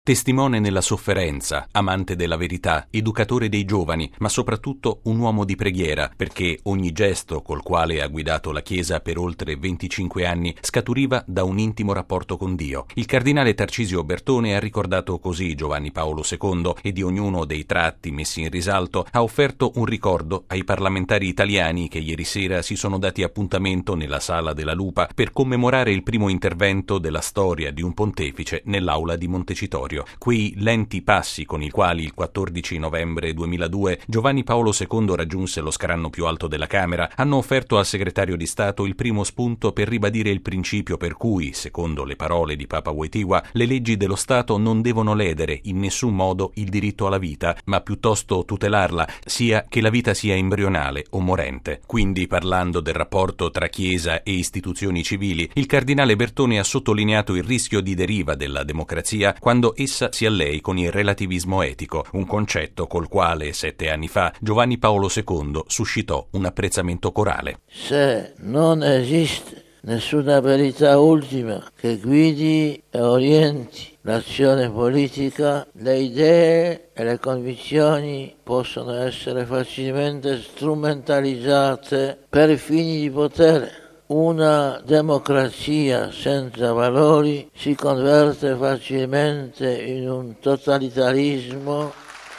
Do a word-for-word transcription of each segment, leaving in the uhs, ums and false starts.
Testimone nella sofferenza, amante della verità, educatore dei giovani, ma soprattutto un uomo di preghiera, perché ogni gesto col quale ha guidato la Chiesa per oltre venticinque anni scaturiva da un intimo rapporto con Dio. Il cardinale Tarcisio Bertone ha ricordato così Giovanni Paolo secondo e di ognuno dei tratti messi in risalto ha offerto un ricordo ai parlamentari italiani che ieri sera si sono dati appuntamento nella Sala della Lupa per commemorare il primo intervento della storia di un pontefice nell'aula di Montecitorio. Quei lenti passi con i quali il quattordici novembre duemiladue Giovanni Paolo secondo raggiunse lo scranno più alto della Camera hanno offerto al segretario di Stato il primo spunto per ribadire il principio per cui, secondo le parole di Papa Wojtyła, le leggi dello Stato non devono ledere in nessun modo il diritto alla vita, ma piuttosto tutelarla, sia che la vita sia embrionale o morente. Quindi, parlando del rapporto tra Chiesa e istituzioni civili, il cardinale Bertone ha sottolineato il rischio di deriva della democrazia quando essa si allei con il relativismo etico, un concetto col quale sette anni fa Giovanni Paolo secondo suscitò un apprezzamento corale. Se non esiste nessuna verità ultima che guidi e orienti l'azione politica, le idee e le convinzioni possono essere facilmente strumentalizzate per fini di potere. Una democrazia senza valori si converte facilmente in un totalitarismo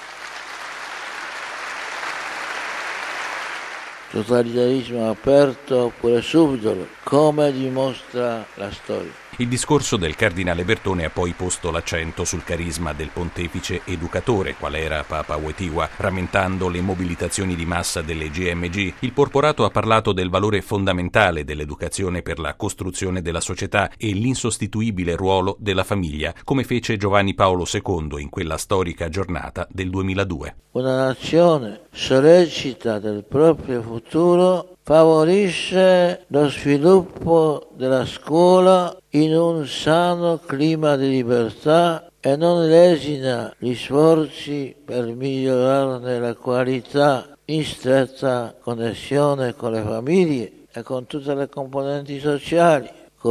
totalitarismo aperto oppure subdolo, come dimostra la storia. Il discorso del cardinale Bertone ha poi posto l'accento sul carisma del pontefice educatore, qual era Papa Wojtyła, rammentando le mobilitazioni di massa delle G M G. Il porporato ha parlato del valore fondamentale dell'educazione per la costruzione della società e l'insostituibile ruolo della famiglia, come fece Giovanni Paolo secondo in quella storica giornata del duemiladue. Una nazione sollecita del proprio futuro favorisce lo sviluppo della scuola in un sano clima di libertà e non lesina gli sforzi per migliorarne la qualità in stretta connessione con le famiglie e con tutte le componenti sociali,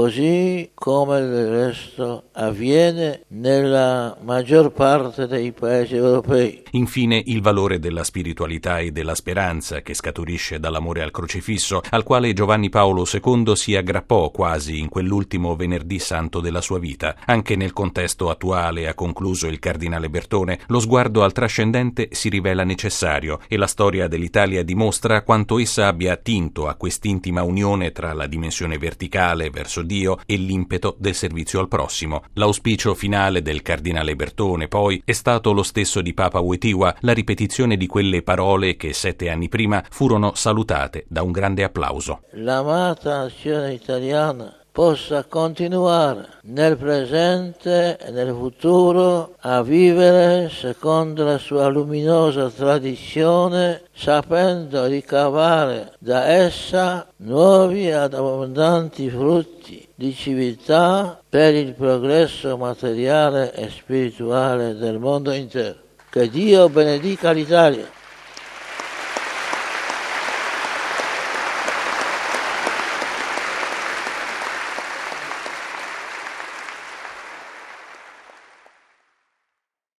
così come del resto avviene nella maggior parte dei paesi europei. Infine, il valore della spiritualità e della speranza che scaturisce dall'amore al crocifisso, al quale Giovanni Paolo secondo si aggrappò quasi in quell'ultimo venerdì santo della sua vita. Anche nel contesto attuale, ha concluso il cardinale Bertone, lo sguardo al trascendente si rivela necessario e la storia dell'Italia dimostra quanto essa abbia attinto a quest'intima unione tra la dimensione verticale verso Dio e l'impeto del servizio al prossimo. L'auspicio finale del cardinale Bertone, poi, è stato lo stesso di Papa Wojtyła, la ripetizione di quelle parole che sette anni prima furono salutate da un grande applauso. L'amata nazione italiana possa continuare nel presente e nel futuro a vivere secondo la sua luminosa tradizione, sapendo ricavare da essa nuovi ed abbondanti frutti di civiltà per il progresso materiale e spirituale del mondo intero. Che Dio benedica l'Italia.